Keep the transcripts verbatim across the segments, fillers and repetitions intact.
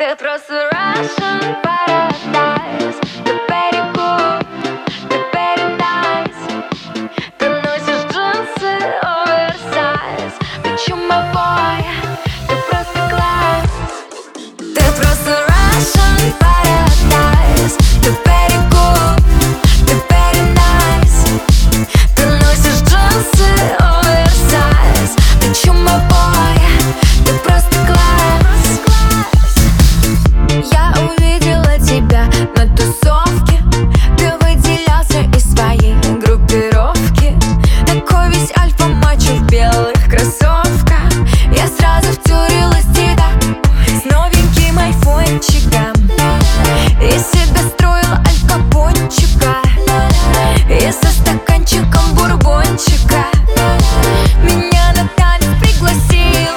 Ты просто Russian paradise. Ты very good, ты very nice. Ты носишь джинсы оверсайз. Ты чумовой, ты просто класс. Ты просто Russian paradise. Ты very good, ты very nice. Ты носишь джинсы оверсайз. Ты чумовой, ты просто класс. Я увидела тебя на тусовке. Ты выделялся из своей группировки. Такой весь альфа-мачо в белых кроссовках. Я сразу втюрилась в тебя с новеньким айфончиком. Из себя строила алькапончика. И со стаканчиком бурбончика меня на танец пригласил.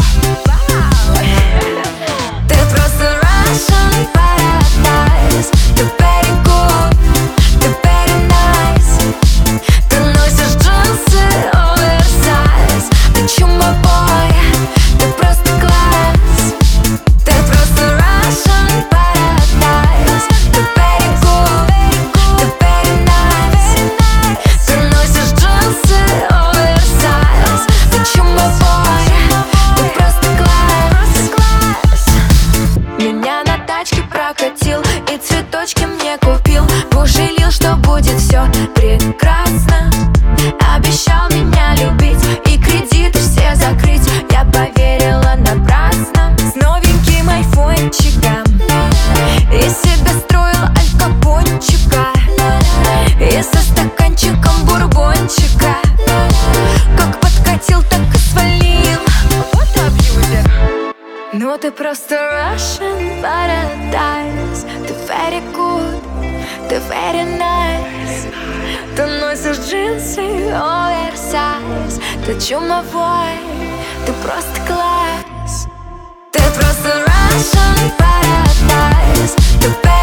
Ты просто Russian paradise. Ты very good, ты very nice. Ты носишь джинсы оверсайз. Ты чумовой, ты просто класс. Ты просто Russian paradise. Ты very good, ты very nice. Ты носишь джинсы оверсайз. Ты чумовой, ты просто класс. Меня на тачке прокатил и цветочки мне купил. Пожалел, что будет все прекрасно. Обещал меня любить и кредиты все закрыть. Я поверила напрасно. С новеньким айфончиком из себя строила алькапончика. И со стаканчиком бурбончика. Как подкатил, так и свалил. Вот абьюзер. Ну ты просто Russian paradise. Ты very good, ты very nice. Ты носишь джинсы оверсайз. Ты чумовой, ты просто класс. Ты просто Russian paradise. Ты very